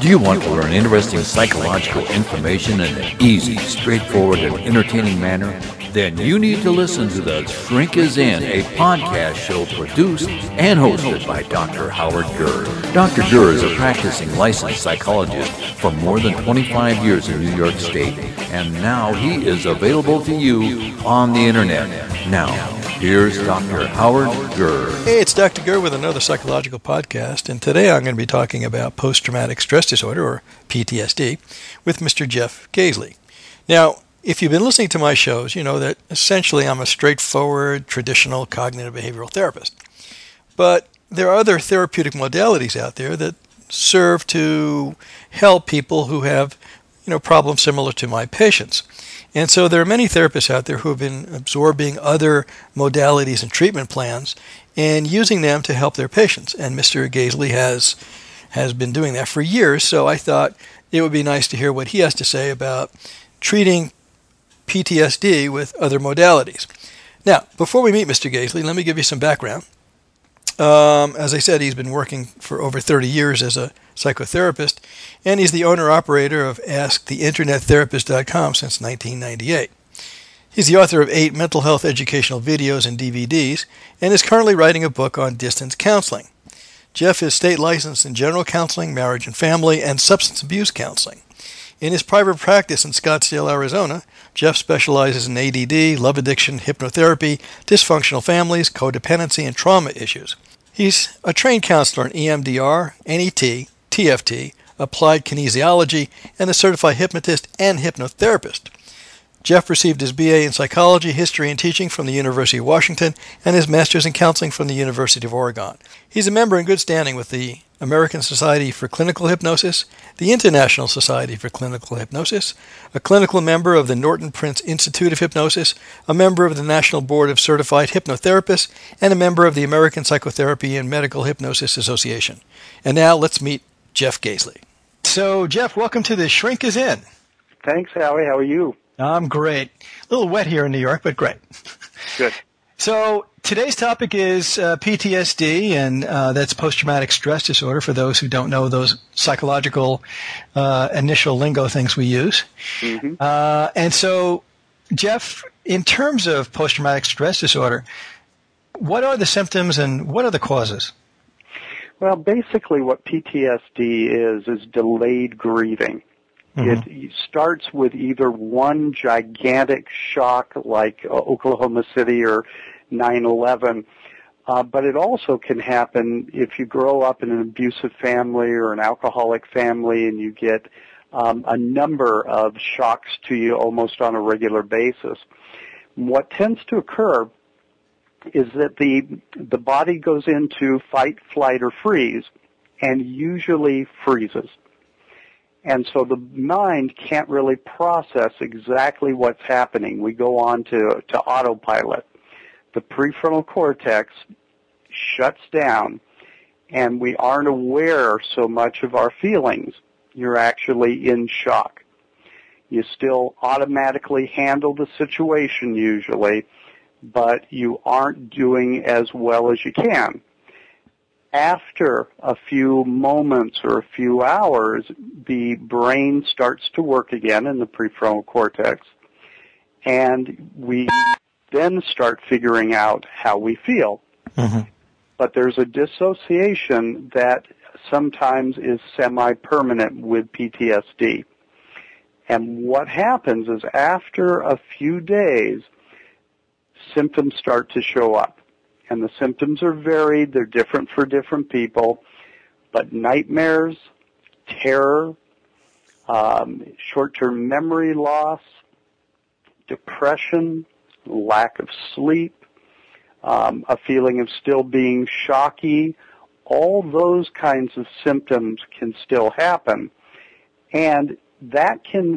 Do you want to learn interesting psychological information in an easy, straightforward, and entertaining manner? Then you need to listen to The Shrink Is In, a podcast show produced and hosted by Dr. Howard Gurr. Dr. Gurr is a practicing licensed psychologist for more than 25 years in New York State, and now he is available to you on the internet. Now, here's Dr. Howard Gurr. Hey, it's Dr. Gurr with another psychological podcast, and today I'm going to be talking about post-traumatic stress disorder, or PTSD, with Mr. Jeff Gaisley. Now, if you've been listening to my shows, you know that essentially I'm a straightforward, traditional cognitive behavioral therapist. But there are other therapeutic modalities out there that serve to help people who have, problems similar to my patients. And so there are many therapists out there who have been absorbing other modalities and treatment plans and using them to help their patients. And Mr. Gaisley has been doing that for years, so I thought it would be nice to hear what he has to say about treating PTSD with other modalities. Now, before we meet Mr. Gaisley, let me give you some background. As I said, he's been working for over 30 years as a psychotherapist, and he's the owner-operator of AskTheInternetTherapist.com since 1998. He's the author of 8 mental health educational videos and DVDs, and is currently writing a book on distance counseling. Jeff is state licensed in general counseling, marriage and family, and substance abuse counseling. In his private practice in Scottsdale, Arizona, Jeff specializes in ADD, love addiction, hypnotherapy, dysfunctional families, codependency, and trauma issues. He's a trained counselor in EMDR, NET, TFT, applied kinesiology, and a certified hypnotist and hypnotherapist. Jeff received his BA in psychology, history, and teaching from the University of Washington and his master's in counseling from the University of Oregon. He's a member in good standing with the American Society for Clinical Hypnosis, the International Society for Clinical Hypnosis, a clinical member of the Norton Prince Institute of Hypnosis, a member of the National Board of Certified Hypnotherapists, and a member of the American Psychotherapy and Medical Hypnosis Association. And now let's meet Jeff Gaisley. So, Jeff, welcome to The Shrink Is In. Thanks, Howie. How are you? I'm great. A little wet here in New York, but great. Good. So today's topic is PTSD, and that's post-traumatic stress disorder for those who don't know those psychological initial lingo things we use. Mm-hmm. And so, Jeff, in terms of post-traumatic stress disorder, what are the symptoms and what are the causes? Well, basically what PTSD is delayed grieving. Mm-hmm. It starts with either one gigantic shock like Oklahoma City or 9/11, but it also can happen if you grow up in an abusive family or an alcoholic family and you get a number of shocks to you almost on a regular basis. What tends to occur is that the body goes into fight, flight, or freeze, and usually freezes. And so the mind can't really process exactly what's happening. We go on to autopilot. The prefrontal cortex shuts down, and we aren't aware so much of our feelings. You're actually in shock. You still automatically handle the situation usually, but you aren't doing as well as you can. After a few moments or a few hours, the brain starts to work again in the prefrontal cortex, and we then start figuring out how we feel. Mm-hmm. But there's a dissociation that sometimes is semi-permanent with PTSD. And what happens is after a few days, symptoms start to show up. And the symptoms are varied. They're different for different people. But nightmares, terror, short-term memory loss, depression, lack of sleep, a feeling of still being shocky, all those kinds of symptoms can still happen. And that can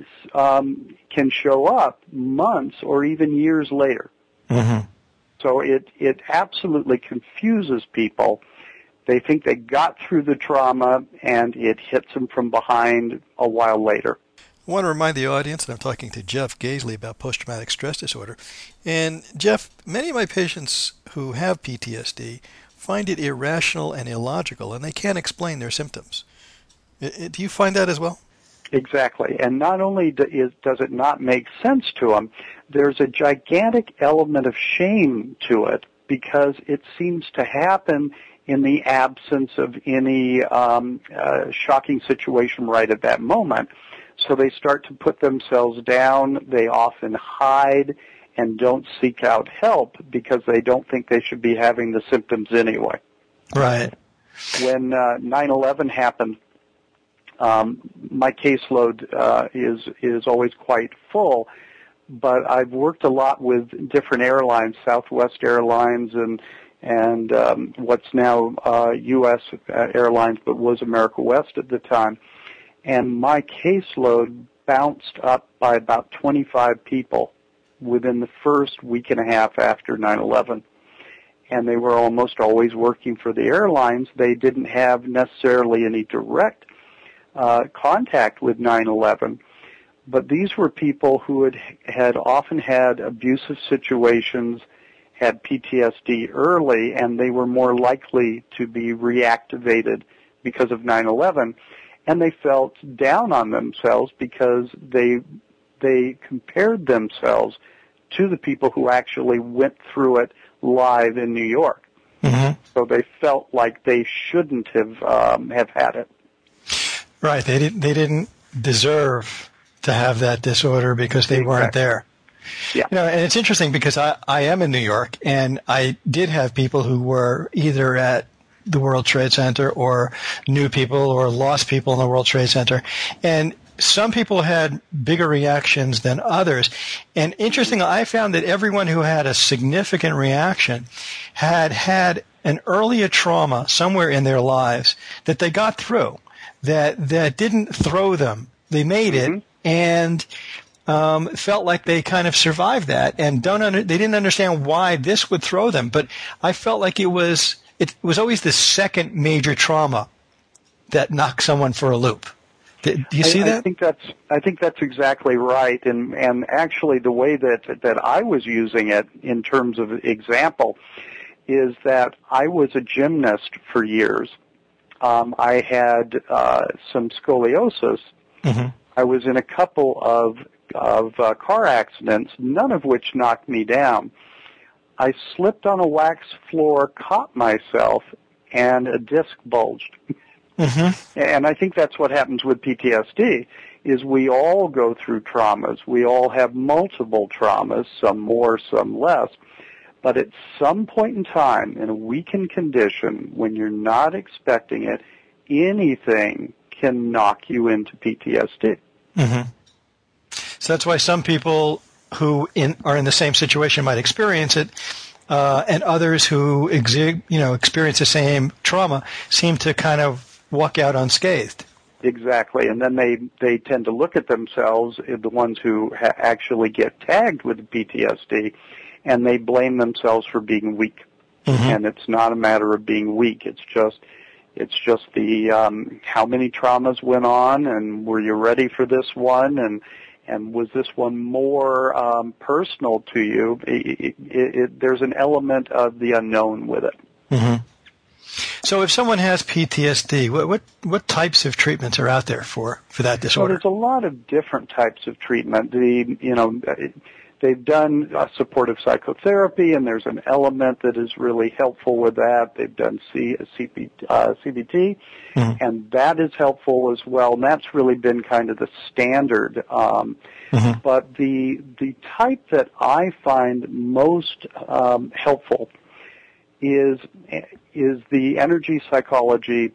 show up months or even years later. Mm-hmm. So it absolutely confuses people. They think they got through the trauma, and it hits them from behind a while later. I want to remind the audience that I'm talking to Jeff Gaisley about post-traumatic stress disorder. And Jeff, many of my patients who have PTSD find it irrational and illogical, and they can't explain their symptoms. Do you find that as well? Exactly. And not only does it not make sense to them, there's a gigantic element of shame to it because it seems to happen in the absence of any shocking situation right at that moment. So they start to put themselves down. They often hide and don't seek out help because they don't think they should be having the symptoms anyway. Right. When 9/11 happened, my caseload is always quite full, but I've worked a lot with different airlines, Southwest Airlines and what's now U.S. Airlines, but was America West at the time. And my caseload bounced up by about 25 people within the first week and a half after 9/11. And they were almost always working for the airlines. They didn't have necessarily any direct contact with 9/11, but these were people who had often had abusive situations, had PTSD early, and they were more likely to be reactivated because of 9/11. And they felt down on themselves because they compared themselves to the people who actually went through it live in New York. Mm-hmm. So they felt like they shouldn't have had it. Right. They didn't deserve to have that disorder because they weren't there. Yeah. And it's interesting because I am in New York, and I did have people who were either at the World Trade Center or knew people or lost people in the World Trade Center. And some people had bigger reactions than others. And interesting, I found that everyone who had a significant reaction had an earlier trauma somewhere in their lives that they got through, that didn't throw them. They made it and felt like they kind of survived that and they didn't understand why this would throw them. But I felt like it was always the second major trauma that knocked someone for a loop. Do you see that? I think that's exactly right. And actually the way that I was using it in terms of example is that I was a gymnast for years. I had some scoliosis. Mm-hmm. I was in a couple of car accidents, none of which knocked me down. I slipped on a wax floor, caught myself, and a disc bulged. Mm-hmm. And I think that's what happens with PTSD, is we all go through traumas. We all have multiple traumas, some more, some less. But at some point in time, in a weakened condition, when you're not expecting it, anything can knock you into PTSD. Mm-hmm. So that's why some people who are in the same situation might experience it, and others who experience the same trauma seem to kind of walk out unscathed. Exactly, and then they tend to look at themselves, the ones who actually get tagged with PTSD, and they blame themselves for being weak. Mm-hmm. And it's not a matter of being weak. It's just the how many traumas went on, and were you ready for this one, and was this one more personal to you? There's an element of the unknown with it. Mm-hmm. So if someone has PTSD, what types of treatments are out there for that disorder? Well, there's a lot of different types of treatment. They've done supportive psychotherapy, and there's an element that is really helpful with that. They've done CBT, and that is helpful as well. And that's really been kind of the standard. But the type that I find most helpful is the energy psychology,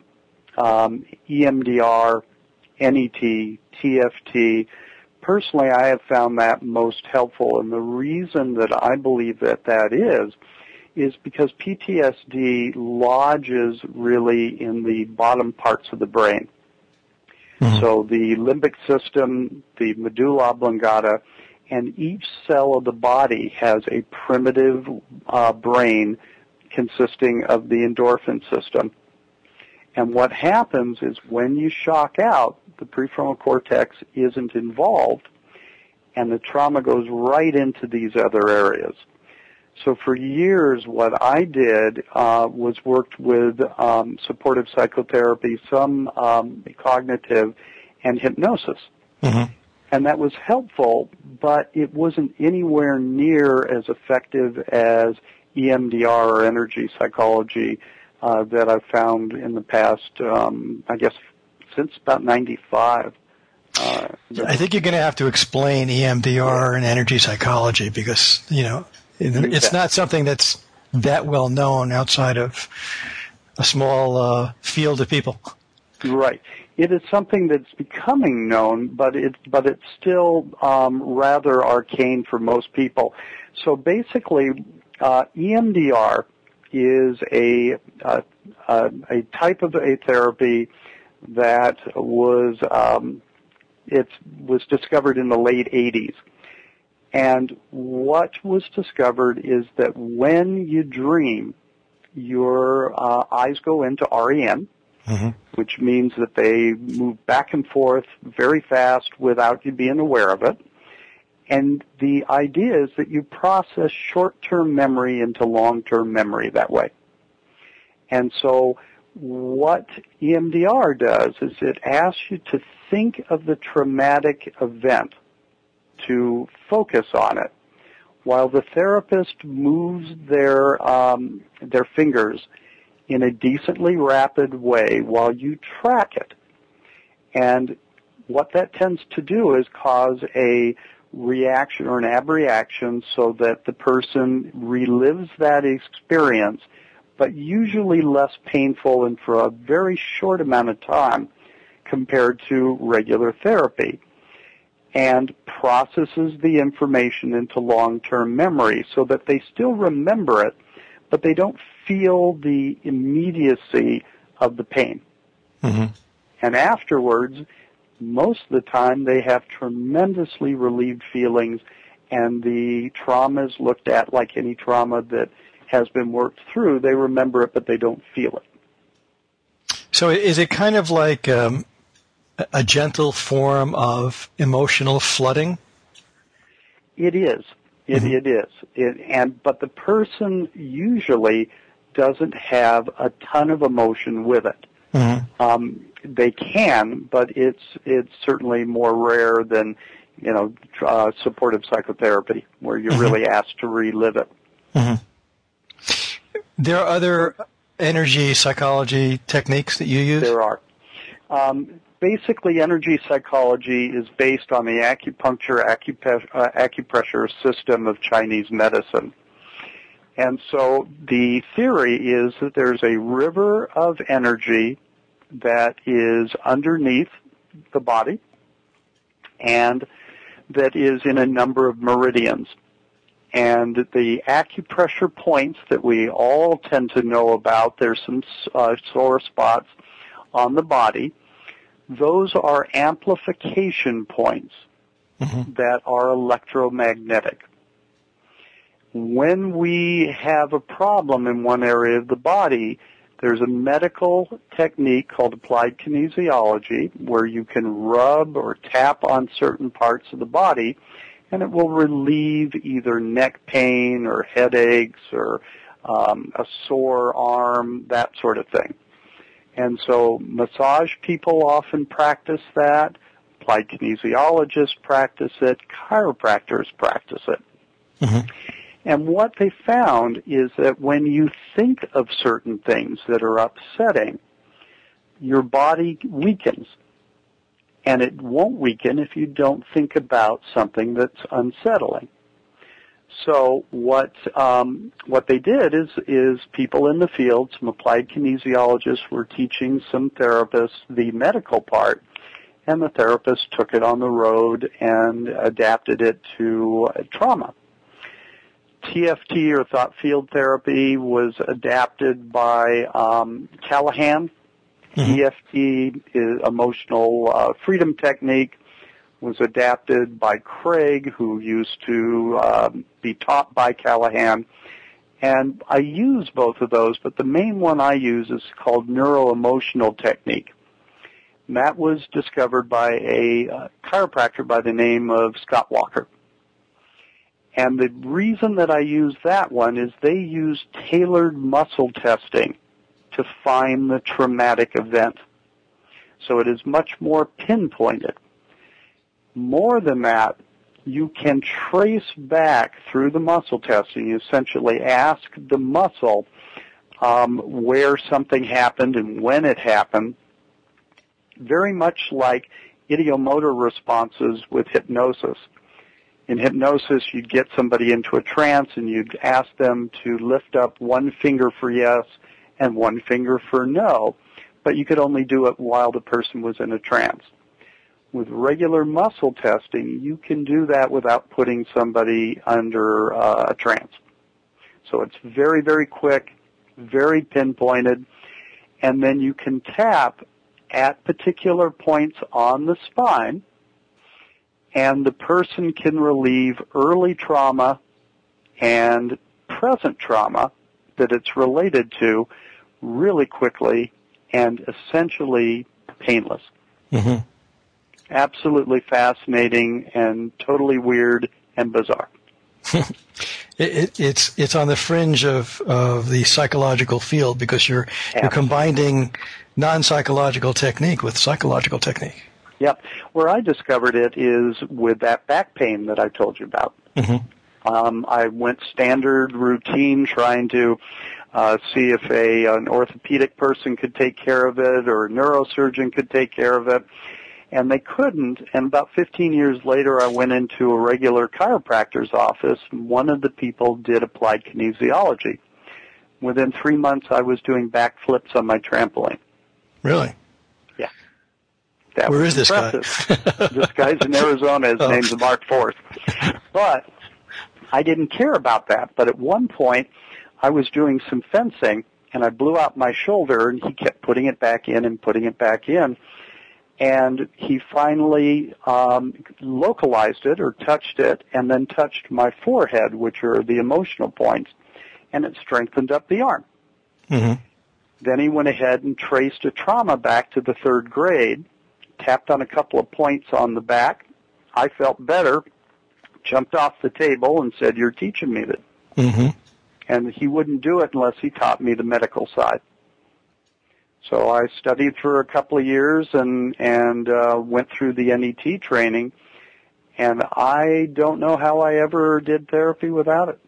EMDR, NET, TFT. Personally, I have found that most helpful, and the reason that I believe that is because PTSD lodges really in the bottom parts of the brain. Mm-hmm. So the limbic system, the medulla oblongata, and each cell of the body has a primitive brain consisting of the endorphin system. And what happens is when you shock out, the prefrontal cortex isn't involved, and the trauma goes right into these other areas. So for years, what I did was worked with supportive psychotherapy, some cognitive, and hypnosis. Mm-hmm. And that was helpful, but it wasn't anywhere near as effective as EMDR or energy psychology that I've found in the past, I guess, since about 95. I think you're going to have to explain EMDR and energy psychology because, it's not something that's that well known outside of a small field of people. Right. It is something that's becoming known, but it's still rather arcane for most people. So basically, EMDR is a type of a therapy that was discovered in the late 80s. And what was discovered is that when you dream, your eyes go into REM, mm-hmm. which means that they move back and forth very fast without you being aware of it. And the idea is that you process short-term memory into long-term memory that way. And so what EMDR does is it asks you to think of the traumatic event, to focus on it, while the therapist moves their fingers in a decently rapid way while you track it. And what that tends to do is cause a reaction or an abreaction so that the person relives that experience, but usually less painful and for a very short amount of time compared to regular therapy, and processes the information into long-term memory so that they still remember it, but they don't feel the immediacy of the pain. Mm-hmm. And afterwards, most of the time, they have tremendously relieved feelings, and the trauma is looked at like any trauma that has been worked through. They remember it, but they don't feel it. So is it kind of like a gentle form of emotional flooding? It is. It is. But the person usually doesn't have a ton of emotion with it. Mm-hmm. They can, but it's certainly more rare than supportive psychotherapy, where you're mm-hmm. really asked to relive it. Mm-hmm. There are other energy psychology techniques that you use? There are. Basically, energy psychology is based on the acupressure system of Chinese medicine. And so the theory is that there's a river of energy that is underneath the body and that is in a number of meridians. And the acupressure points that we all tend to know about, there's some sore spots on the body. Those are amplification points mm-hmm. that are electromagnetic. When we have a problem in one area of the body, there's a medical technique called applied kinesiology where you can rub or tap on certain parts of the body, and it will relieve either neck pain or headaches or a sore arm, that sort of thing. And so massage people often practice that. Applied kinesiologists practice it. Chiropractors practice it. Mm-hmm. And what they found is that when you think of certain things that are upsetting, your body weakens. And it won't weaken if you don't think about something that's unsettling. So what they did is people in the field, some applied kinesiologists were teaching some therapists the medical part, and the therapists took it on the road and adapted it to trauma. TFT, or thought field therapy, was adapted by Callahan. Mm-hmm. EFT is emotional freedom technique, was adapted by Craig, who used to be taught by Callahan. And I use both of those, but the main one I use is called neuroemotional technique. And that was discovered by a chiropractor by the name of Scott Walker. And the reason that I use that one is they use tailored muscle testing to find the traumatic event. So it is much more pinpointed. More than that, you can trace back through the muscle testing. You essentially ask the muscle where something happened and when it happened, very much like ideomotor responses with hypnosis. In hypnosis, you'd get somebody into a trance and you'd ask them to lift up one finger for yes and one finger for no, but you could only do it while the person was in a trance. With regular muscle testing, you can do that without putting somebody under a trance. So it's very, very quick, very pinpointed, and then you can tap at particular points on the spine, and the person can relieve early trauma and present trauma that it's related to really quickly and essentially painless. Mm-hmm. Absolutely fascinating and totally weird and bizarre. It's on the fringe of the psychological field because you're combining non-psychological technique with psychological technique. Yep. Where I discovered it is with that back pain that I told you about. Mm-hmm. I went standard routine trying to see if an orthopedic person could take care of it or a neurosurgeon could take care of it. And they couldn't, and about 15 years later I went into a regular chiropractor's office, and one of the people did applied kinesiology. Within 3 months I was doing backflips on my trampoline. Really? Yeah. That Where was is impressive. this guy? This guy's in Arizona. His name's Mark Forth. But I didn't care about that. But at one point I was doing some fencing, and I blew out my shoulder, and he kept putting it back in and putting it back in. And he finally localized it or touched it and then touched my forehead, which are the emotional points, and it strengthened up the arm. Mm-hmm. Then he went ahead and traced a trauma back to the 3rd grade, tapped on a couple of points on the back. I felt better, jumped off the table and said, "You're teaching me that." Mm-hmm. And he wouldn't do it unless he taught me the medical side. So I studied for a couple of years and went through the NET training, and I don't know how I ever did therapy without it.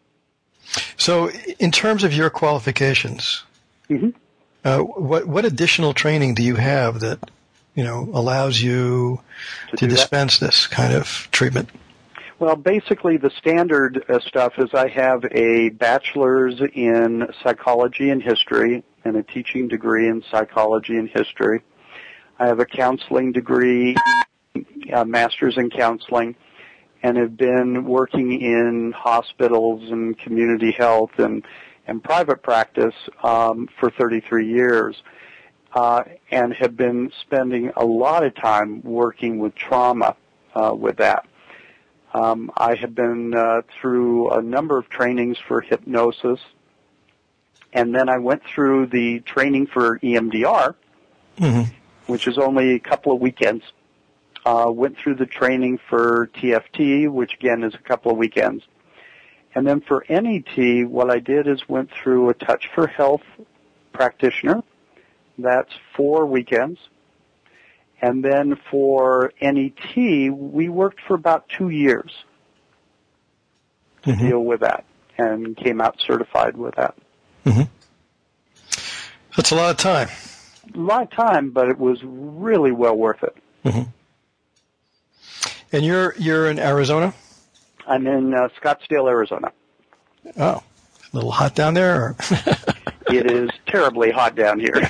So in terms of your qualifications, Mm-hmm. What additional training do you have that, allows you to dispense this kind of treatment? Well, basically the standard stuff is I have a bachelor's in psychology and history and a teaching degree in psychology and history. I have a counseling degree, a master's in counseling, and have been working in hospitals and community health and private practice for 33 years, and have been spending a lot of time working with trauma with that. I have been through a number of trainings for hypnosis, and then I went through the training for EMDR, Mm-hmm. which is only a couple of weekends. Went through the training for TFT, which again is a couple of weekends. And then for NET, what I did is went through a Touch for Health practitioner. That's 4 weekends. And then for NET, we worked for about 2 years to Mm-hmm. deal with that and came out certified with that. Mm-hmm. That's a lot of time. A lot of time, but it was really well worth it. Mm-hmm. And you're in Arizona? I'm in Scottsdale, Arizona. Oh, a little hot down there? Or? It is terribly hot down here.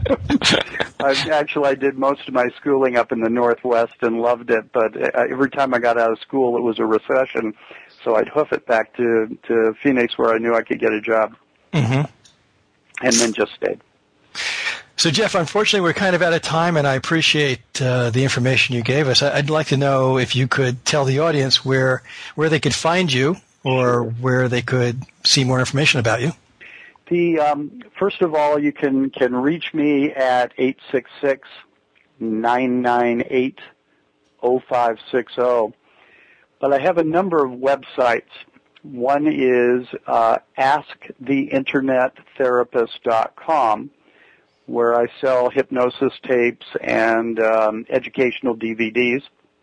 I did most of my schooling up in the Northwest and loved it, but every time I got out of school, it was a recession, so I'd hoof it back to Phoenix where I knew I could get a job, Mm-hmm. and then just stayed. So, Jeff, unfortunately, we're kind of out of time, and I appreciate the information you gave us. I'd like to know if you could tell the audience where they could find you or where they could see more information about you. First of all, you can reach me at 866-998-0560. But I have a number of websites. One is AskTheInternetTherapist.com, where I sell hypnosis tapes and educational DVDs.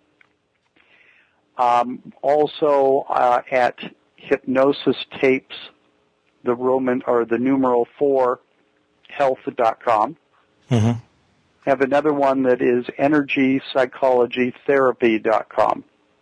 Also at Hypnosis Tapes, the numeral 4, health.com. Mm-hmm. I have another one that is EnergyPsychologyTherapy.com.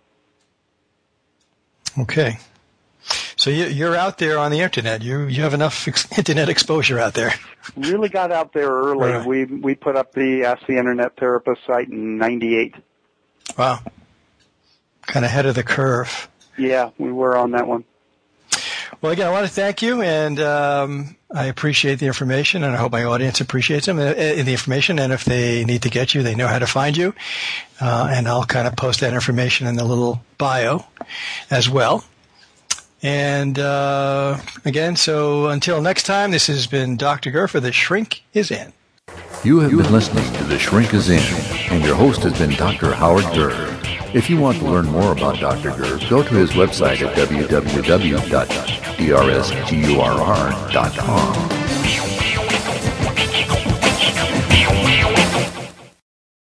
Okay. So you're out there on the internet. You have enough internet exposure out there. Really got out there early. Right. We put up the Ask the Internet Therapist site in '98. Wow. Kind of ahead of the curve. Yeah, we were on that one. Well, again, I want to thank you, and I appreciate the information, and I hope my audience appreciates the information. And if they need to get you, they know how to find you. And I'll kind of post that information in the little bio as well. And again, so until next time, this has been Dr. Gur for The Shrink is In. You have been listening to The Shrink is In, and your host has been Dr. Howard Gur. If you want to learn more about Dr. Gur, go to his website at www.drsgurr.com.